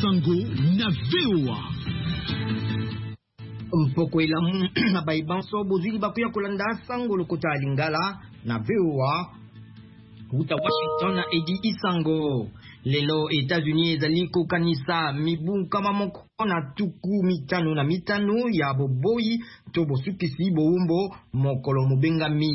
Isango na VOA. Mpoko ilamu na baibanso bozili bakuya kolanda sango lokota lingala na VOA uta Washington na Edi Isango. Lelo États-Unis ezali kokanisa mibu kama moko na tuku mitano na mitano ya boboyi to bosukisi boumbo mokolo mubengami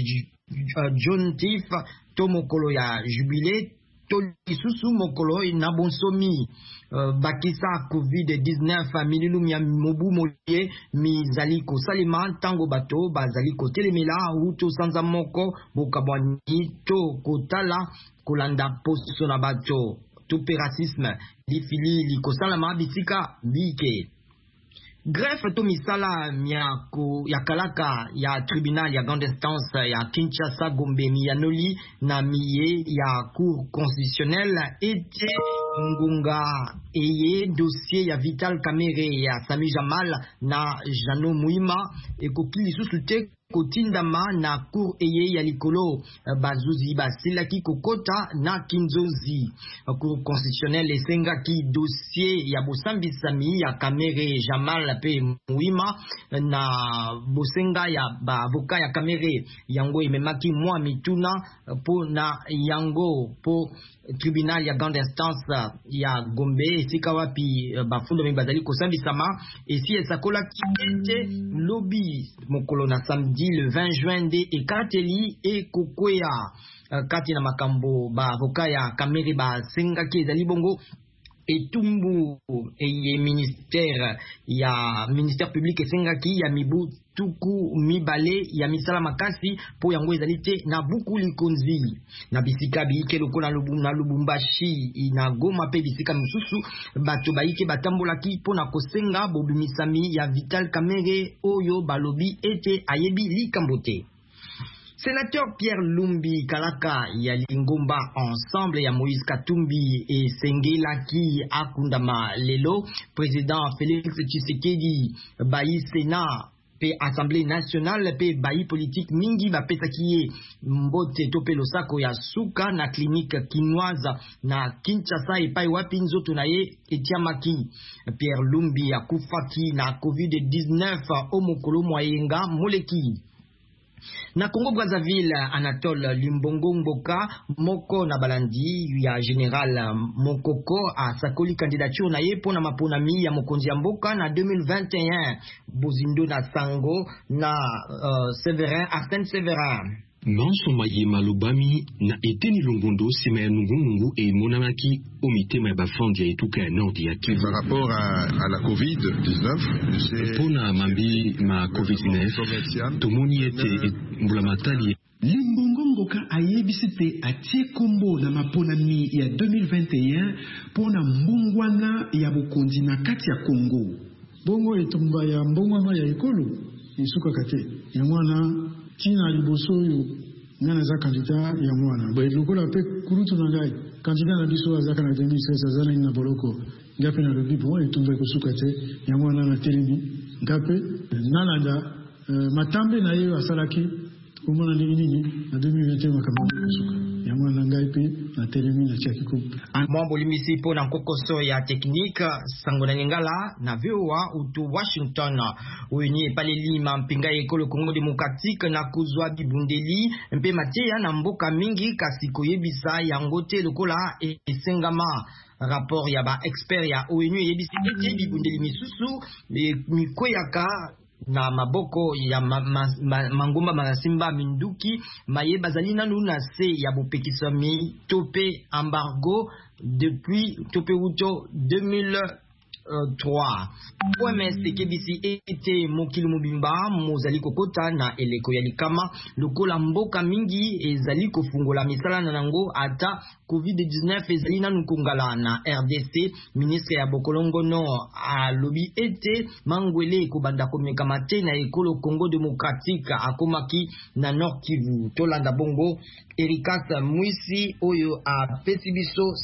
John Tiff to mokolo ya jubilé to lisusu mokolo na bonsomi bakisa COVID-19 mililum ya mobu moye mizali ko salima tango bato bazali ko telemela uto sanza moko bokabwani to kotala kolanda poso na bato tupe racisme difili likosalama bisika bike. Greffe to misala ya kalaka ya tribunal ya grande instance ya Kinshasa Gombe miyanoli na miye ya cour constitutionnelle ete ngunga eye dossier ya Vital Kamerhe ya Sami Jamal na Jano Muima ekokili susute kotindama na cour eye ya likolo bazuzi basilaki kokota na kinzozi. Cour constitutionnelle esengaki dossier ya bosambisami ya Kamerhe Jamal pe Muima na bosenga ya avoka ya Kamerhe yango ememaki mwa mituna po na yango po tribunal ya grande instance ya Gombe esika wapi bafundo bazali kosambisama esi esakola kite lobby mokolo na samedi le 20 juin de ekateli ekokwea kati na makambo ba avoka ya Kamerhe basengaki ezali bongo etumbu eye ministère public esengaki ya mibu tuku mibale ya misala makasi po yango ezali te na buku likonzi na bisika biike lokola na Lubumbashi na Goma pe bisika misusu bato baike batambolaki po na kosenga bobimisami ya Vital Kamerhe oyo balobi ete ayebi likambo te. Sénateur Pierre Lumbi Kalaka ya Lingomba ensemble ya Moïse Katumbi et Sengelaki Akundama lelo président Félix Tshisekedi bayi Sénat pe Assemblée nationale pe bayi politique mingi bapesaki mbote to pe losako ya suka na clinique kinoise na Kinshasa epai wapi nzoto na ye etiamaki. Pierre Lumbi akufaki na COVID-19 omokolo mwayenga moleki. Na Congo Brazzaville, Anatole Limbongo Mboka moko na balandi ya General Mokoko a sakoli candidature na ye pona maponami ya mokonzi ya mboka na 2021 bozindo na sango na Arsène Séverin. Manso Mayema Lubami na eteni longondo sima ya nungungu e monamaki omitema ya bafandi ya etuka ya nord ya Kivu. Par rapport à la COVID-19, pona mambi ma COVID-19 tomoni ete mbulamatali Limbongo Mboka ayebisi te atie kombo na maponami ya 2021 pona mbungwana ya bokonzi na kati ya Kongo. Bongo etumba ya mbungwana ya ekolo isuka kate ya mwana tina liboso yo ngana za kandida ya mwana ba lokola pe kurutu na ngai kandida na biso azaka na 2016 azana ina boloko ngape na lobi bon etumba kusuka te ya mwana na telemi ngape nalanda matambe na yo asalaki kumona nini na 2021 makambo kusuka ya mwana ngai pe na telemi na chakiko Mwambo limisi po na kokoso ya teknik sango na ngala na VOA utu Washington uini pale lima mpinga ekolo Kongo Demokratique na kuzwa bibundeli mpe matea na mboka mingi kasiko yebisa yango te lokola esengama. Rapport ya ba expert ya ONU yebisi ete bibundeli misusu mikoyaka na maboko ya mangomba manasimba minduki maye bazali nanu na se ya bopekisami tope embargo depuis tope uto 2003. OMS kebisi ete mokili mobimba mozali kokota na eleko ya likama lokola mboka mingi ezali kofungola misala na nango ata COVID-19 ezali nanu kongala na RDC. Ministre ya Bokolongo no alobi ete mangwele kobanda komekama te na ekolo Congo Démocratique akomaki na Nord Kivu. Tolanda bongo Erikas Mwisi oyo a pesi biso